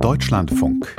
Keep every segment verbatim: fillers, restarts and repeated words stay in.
Deutschlandfunk.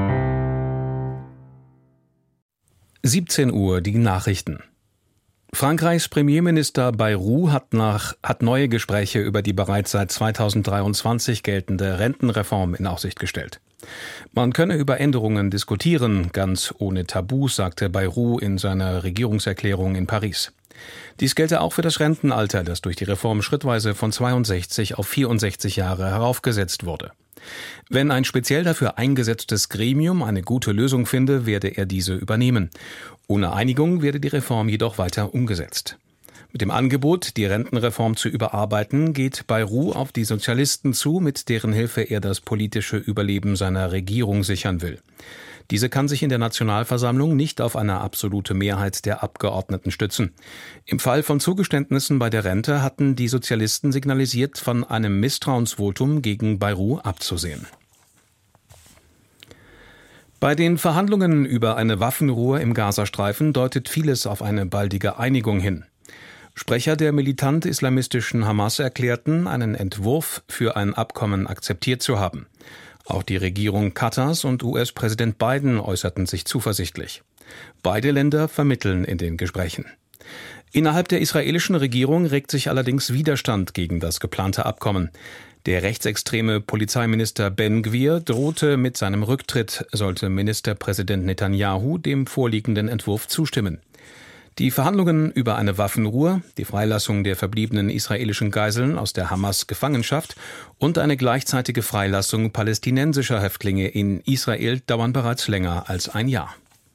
siebzehn Uhr, die Nachrichten. Frankreichs Premierminister Bayrou hat, nach, hat neue Gespräche über die bereits seit zweitausenddreiundzwanzig geltende Rentenreform in Aussicht gestellt. Man könne über Änderungen diskutieren, ganz ohne Tabus, sagte Bayrou in seiner Regierungserklärung in Paris. Dies gelte auch für das Rentenalter, das durch die Reform schrittweise von zweiundsechzig auf vierundsechzig Jahre heraufgesetzt wurde. Wenn ein speziell dafür eingesetztes Gremium eine gute Lösung finde, werde er diese übernehmen. Ohne Einigung werde die Reform jedoch weiter umgesetzt. Mit dem Angebot, die Rentenreform zu überarbeiten, geht Bayrou auf die Sozialisten zu, mit deren Hilfe er das politische Überleben seiner Regierung sichern will. Diese kann sich in der Nationalversammlung nicht auf eine absolute Mehrheit der Abgeordneten stützen. Im Fall von Zugeständnissen bei der Rente hatten die Sozialisten signalisiert, von einem Misstrauensvotum gegen Bayrou abzusehen. Bei den Verhandlungen über eine Waffenruhe im Gazastreifen deutet vieles auf eine baldige Einigung hin. Sprecher der militant-islamistischen Hamas erklärten, einen Entwurf für ein Abkommen akzeptiert zu haben. Auch die Regierung Katars und U S-Präsident Biden äußerten sich zuversichtlich. Beide Länder vermitteln in den Gesprächen. Innerhalb der israelischen Regierung regt sich allerdings Widerstand gegen das geplante Abkommen. Der rechtsextreme Polizeiminister Ben Gvir drohte mit seinem Rücktritt, sollte Ministerpräsident Netanyahu dem vorliegenden Entwurf zustimmen. Die Verhandlungen über eine Waffenruhe, die Freilassung der verbliebenen israelischen Geiseln aus der Hamas-Gefangenschaft und eine gleichzeitige Freilassung palästinensischer Häftlinge in Israel dauern bereits länger als ein Jahr.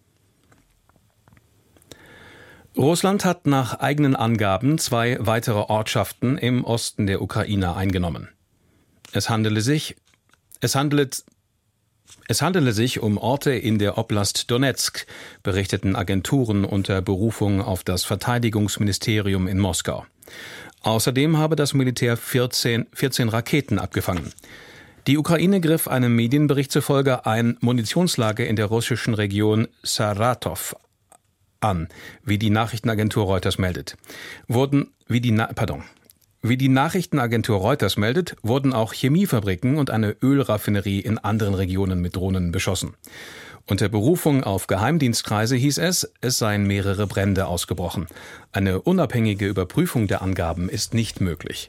Russland hat nach eigenen Angaben zwei weitere Ortschaften im Osten der Ukraine eingenommen. Es handele sich, es handelt Es handele sich um Orte in der Oblast Donezk, berichteten Agenturen unter Berufung auf das Verteidigungsministerium in Moskau. Außerdem habe das Militär vierzehn, vierzehn Raketen abgefangen. Die Ukraine griff einem Medienbericht zufolge ein Munitionslager in der russischen Region Saratow an, wie die Nachrichtenagentur Reuters meldet. Wurden, wie die, Na- pardon. Wie die Nachrichtenagentur Reuters meldet, wurden auch Chemiefabriken und eine Ölraffinerie in anderen Regionen mit Drohnen beschossen. Unter Berufung auf Geheimdienstkreise hieß es, es seien mehrere Brände ausgebrochen. Eine unabhängige Überprüfung der Angaben ist nicht möglich.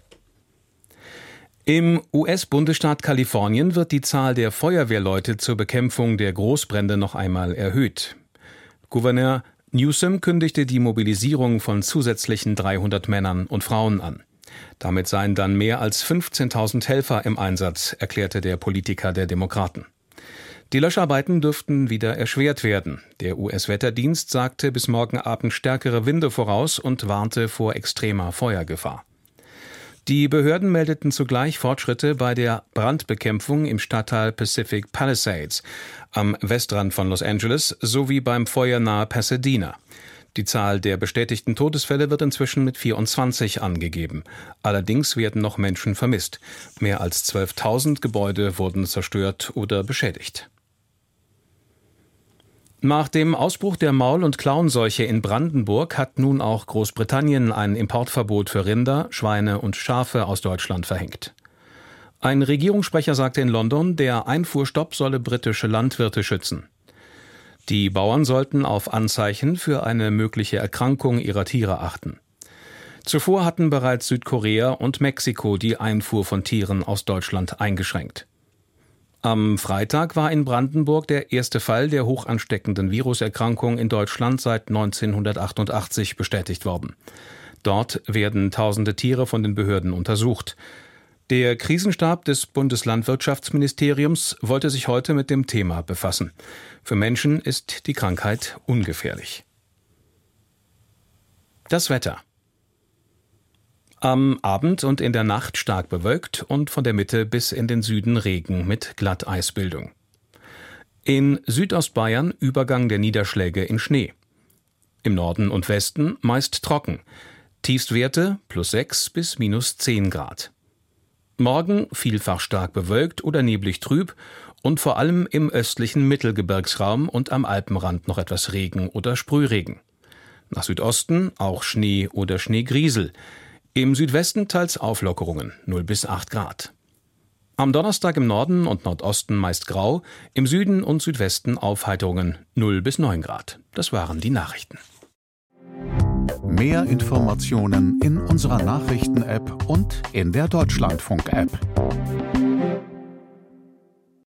Im U S-Bundesstaat Kalifornien wird die Zahl der Feuerwehrleute zur Bekämpfung der Großbrände noch einmal erhöht. Gouverneur Newsom kündigte die Mobilisierung von zusätzlichen dreihundert Männern und Frauen an. Damit seien dann mehr als fünfzehntausend Helfer im Einsatz, erklärte der Politiker der Demokraten. Die Löscharbeiten dürften wieder erschwert werden. Der U S-Wetterdienst sagte bis morgen Abend stärkere Winde voraus und warnte vor extremer Feuergefahr. Die Behörden meldeten zugleich Fortschritte bei der Brandbekämpfung im Stadtteil Pacific Palisades am Westrand von Los Angeles sowie beim Feuer nahe Pasadena. Die Zahl der bestätigten Todesfälle wird inzwischen mit vierundzwanzig angegeben. Allerdings werden noch Menschen vermisst. Mehr als zwölftausend Gebäude wurden zerstört oder beschädigt. Nach dem Ausbruch der Maul- und Klauenseuche in Brandenburg hat nun auch Großbritannien ein Importverbot für Rinder, Schweine und Schafe aus Deutschland verhängt. Ein Regierungssprecher sagte in London, der Einfuhrstopp solle britische Landwirte schützen. Die Bauern sollten auf Anzeichen für eine mögliche Erkrankung ihrer Tiere achten. Zuvor hatten bereits Südkorea und Mexiko die Einfuhr von Tieren aus Deutschland eingeschränkt. Am Freitag war in Brandenburg der erste Fall der hochansteckenden Viruserkrankung in Deutschland seit neunzehnhundertachtundachtzig bestätigt worden. Dort werden tausende Tiere von den Behörden untersucht. Der Krisenstab des Bundeslandwirtschaftsministeriums wollte sich heute mit dem Thema befassen. Für Menschen ist die Krankheit ungefährlich. Das Wetter. Am Abend und in der Nacht stark bewölkt und von der Mitte bis in den Süden Regen mit Glatteisbildung. In Südostbayern Übergang der Niederschläge in Schnee. Im Norden und Westen meist trocken. Tiefstwerte plus sechs bis minus zehn Grad. Morgen vielfach stark bewölkt oder neblig trüb und vor allem im östlichen Mittelgebirgsraum und am Alpenrand noch etwas Regen oder Sprühregen. Nach Südosten auch Schnee oder Schneegriesel. Im Südwesten teils Auflockerungen null bis acht Grad. Am Donnerstag im Norden und Nordosten meist grau, im Süden und Südwesten Aufheiterungen null bis neun Grad. Das waren die Nachrichten. Mehr Informationen in unserer Nachrichten-App und in der Deutschlandfunk-App.